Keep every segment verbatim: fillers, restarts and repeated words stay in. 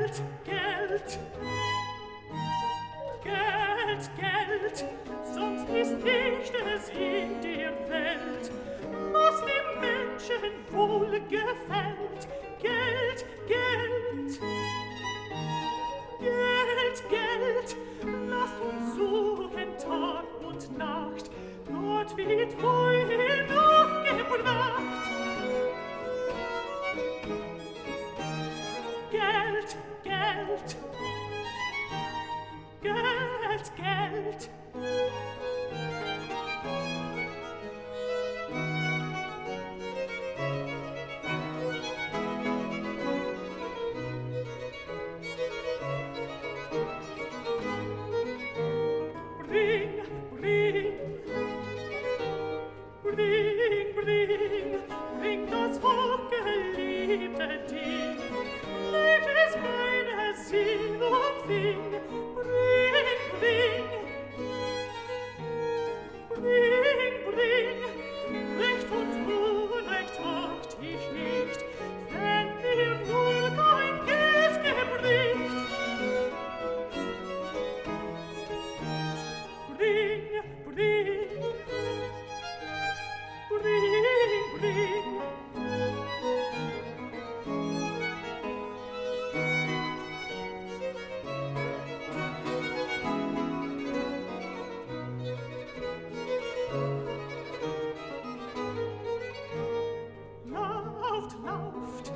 Geld, Geld. Geld, Geld, sonst ist nichts in der Welt, was dem Menschen wohl gefällt. Geld, Geld. Geld, Geld, lasst uns suchen Tag und Nacht, Gott wird heute noch gebracht. Geld, Geld, Geld, Geld. Bring, bring, bring, bring, bring das hochgeliebte Ding, leg es meine Sinn umfing. Bring, bring, bring, bring, Recht und Unrecht acht ich nicht, wenn mir nur kein Geld gebricht. Bring, bring, bring, bring. Lauft, lauft,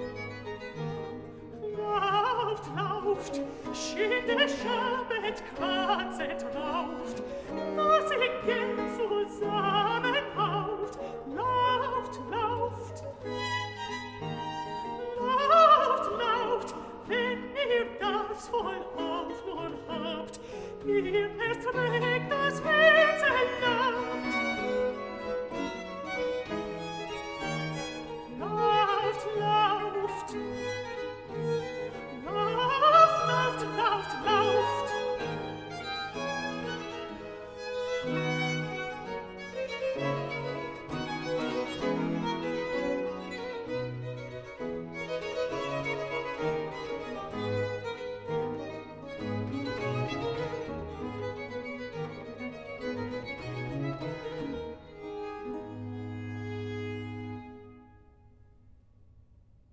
lauft, lauft, schöne Schabet kratzet rauft, dass ihr Geld zusammenhauft. Lauft, lauft, lauft, lauft, wenn ihr das vollauf nur habt, ihr erst recht